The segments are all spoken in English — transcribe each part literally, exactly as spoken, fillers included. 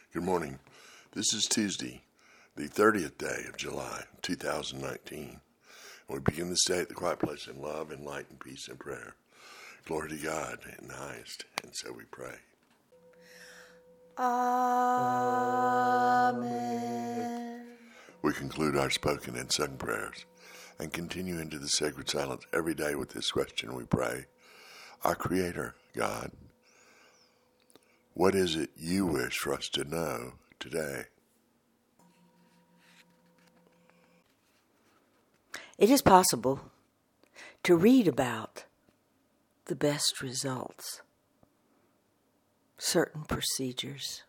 Good morning. This is Tuesday, the thirtieth day of July, two thousand nineteen. And we begin this day at the quiet place in love and light and peace and prayer. Glory to God in the highest, and so we pray. Amen. We conclude our spoken and sung prayers and continue into the sacred silence every day with this question we pray. Our Creator, God, what is it you wish for us to know today? It is possible to read about the best results, certain procedures.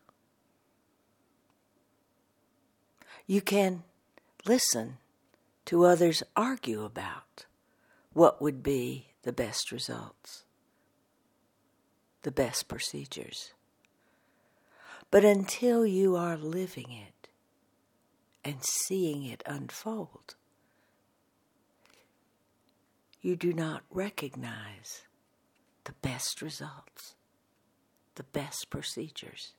You can listen to others argue about what would be the best results, the best procedures. But until you are living it and seeing it unfold, you do not recognize the best results, the best procedures.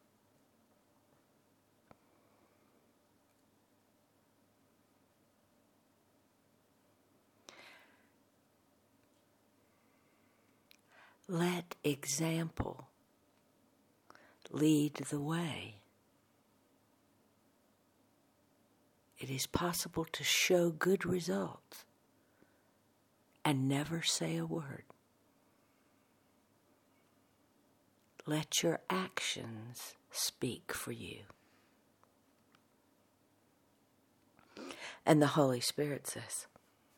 Let example lead the way. It is possible to show good results and never say a word. Let your actions speak for you. And the Holy Spirit says,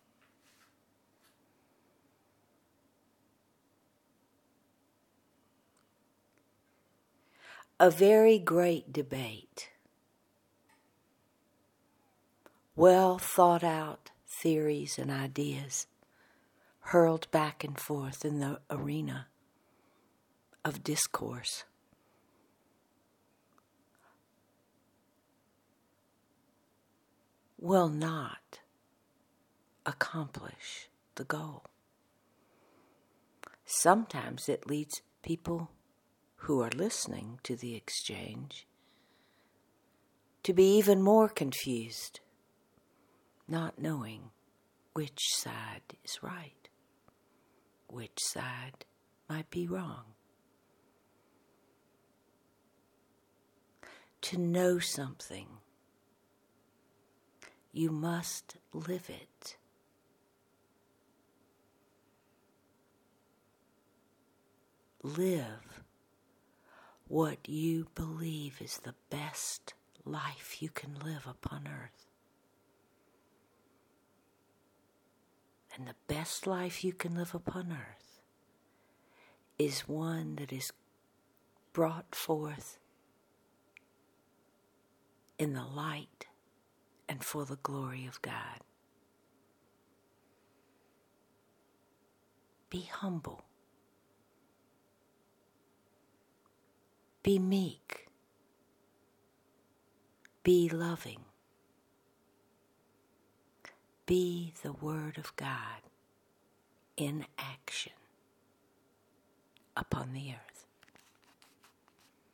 a very great debate, well thought out theories and ideas hurled back and forth in the arena of discourse. Will not accomplish the goal. Sometimes it leads people who are listening to the exchange to be even more confused, not knowing which side is right, which side might be wrong. To know something, you must live it. Live what you believe is the best life you can live upon earth. And the best life you can live upon earth is one that is brought forth in the light and for the glory of God. Be humble. Be meek. Be loving. Be the Word of God in action upon the earth.